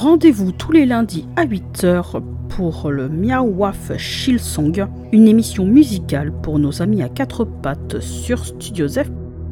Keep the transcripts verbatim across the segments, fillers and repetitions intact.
Rendez-vous tous les lundis à huit heures pour le Miao Waf Shilsong, une émission musicale pour nos amis à quatre pattes sur Studio Zef.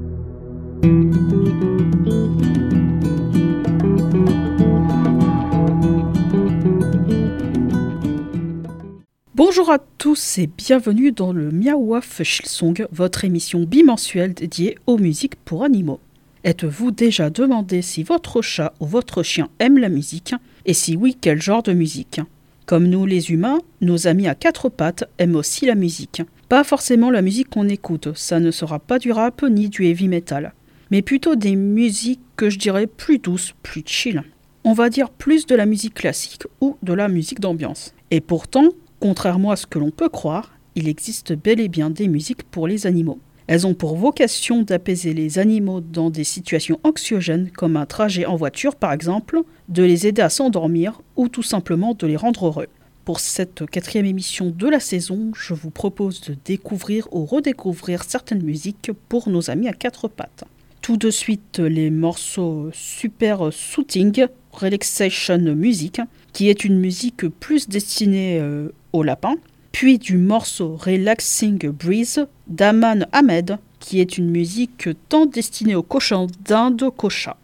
Bonjour à tous et bienvenue dans le Miao Waf Shilsong, votre émission bimensuelle dédiée aux musiques pour animaux. Êtes-vous déjà demandé si votre chat ou votre chien aime la musique? Et si oui, quel genre de musique? Comme nous les humains, nos amis à quatre pattes aiment aussi la musique. Pas forcément la musique qu'on écoute, ça ne sera pas du rap ni du heavy metal, mais plutôt des musiques que je dirais plus douces, plus chill. On va dire plus de la musique classique ou de la musique d'ambiance. Et pourtant, contrairement à ce que l'on peut croire, il existe bel et bien des musiques pour les animaux. Elles ont pour vocation d'apaiser les animaux dans des situations anxiogènes comme un trajet en voiture par exemple, de les aider à s'endormir ou tout simplement de les rendre heureux. Pour cette quatrième émission de la saison, je vous propose de découvrir ou redécouvrir certaines musiques pour nos amis à quatre pattes. Tout de suite les morceaux Super Soothing Relaxation Music, qui est une musique plus destinée euh, aux lapins. Puis du morceau Relaxing Breeze d'Aman Ahmed, qui est une musique tant destinée aux cochons d'Inde qu'aux chats.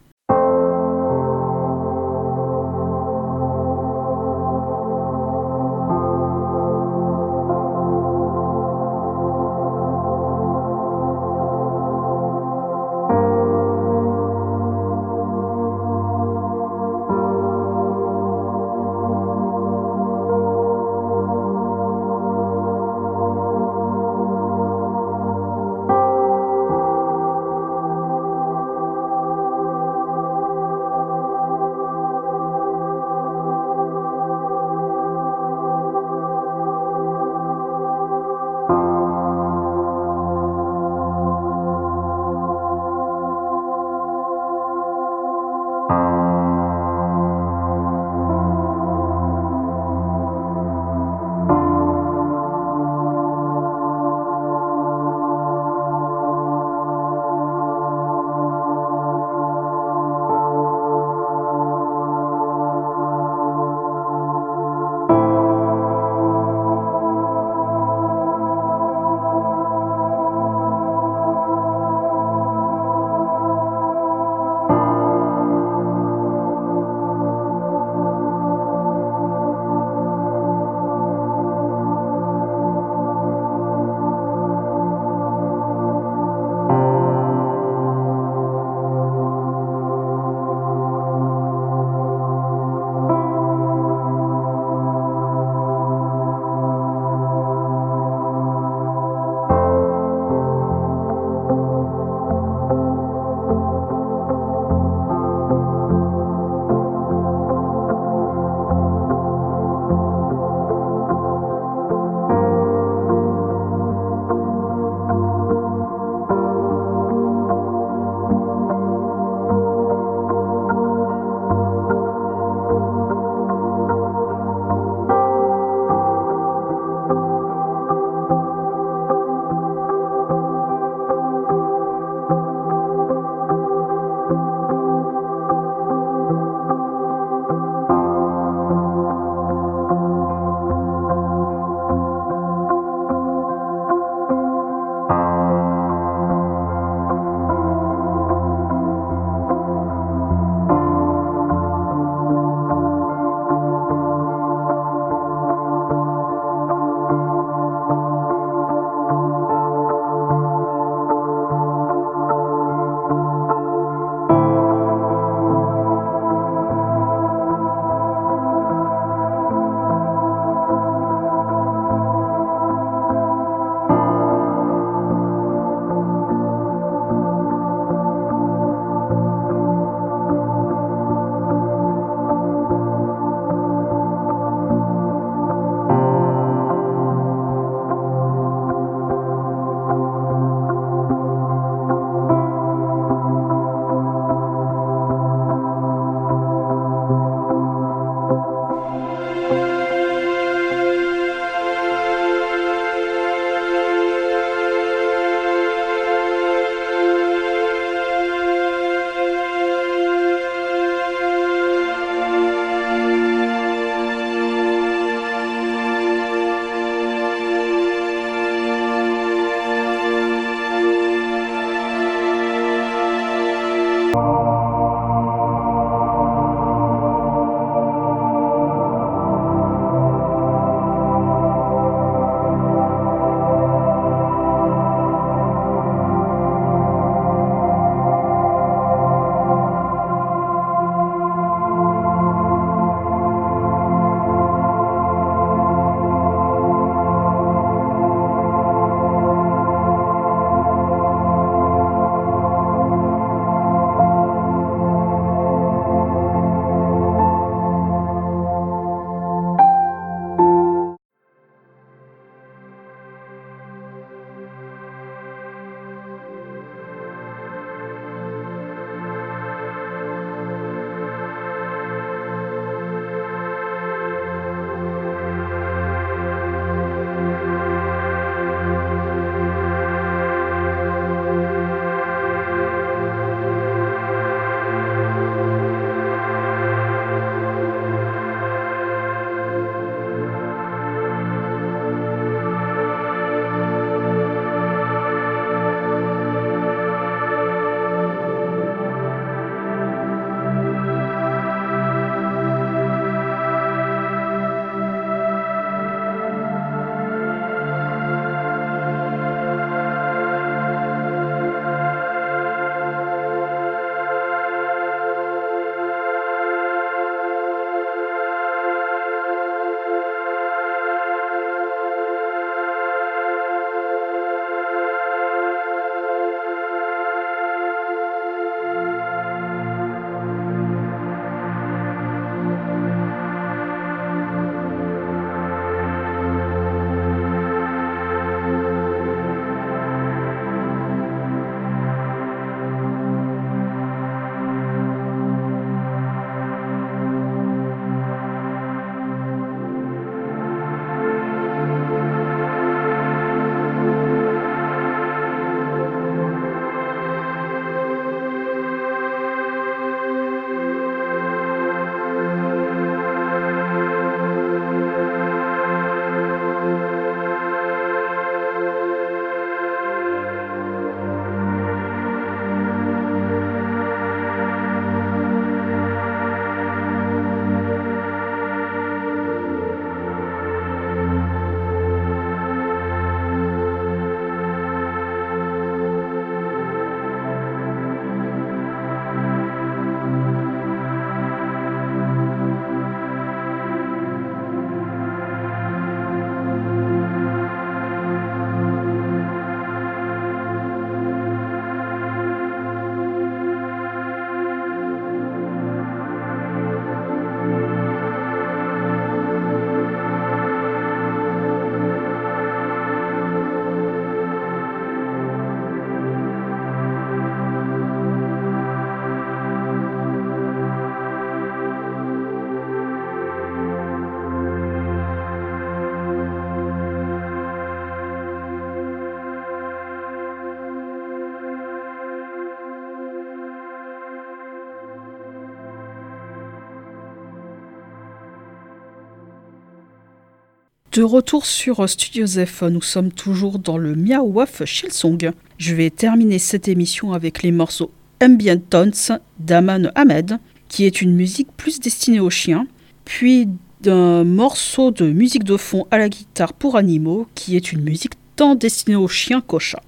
De retour sur Studio Zef, nous sommes toujours dans le Miao Waf Shilsong. Je vais terminer cette émission avec les morceaux Ambient Tones d'Aman Ahmed, qui est une musique plus destinée aux chiens, puis d'un morceau de musique de fond à la guitare pour animaux, qui est une musique tant destinée aux chiens qu'aux chats.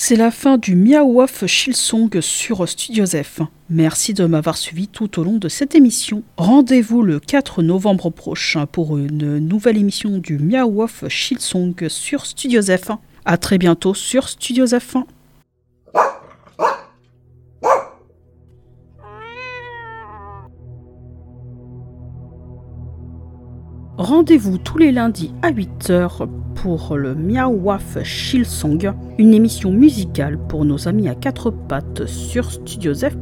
C'est la fin du Miaouaf Shilsong sur Studio F. Merci de m'avoir suivi tout au long de cette émission. Rendez-vous le quatre novembre prochain pour une nouvelle émission du Miaouaf Shilsong sur Studio F. A très bientôt sur Studio F. Rendez-vous tous les lundis à huit heures pour le Miaouaf Shilsong, une émission musicale pour nos amis à quatre pattes sur Studio F.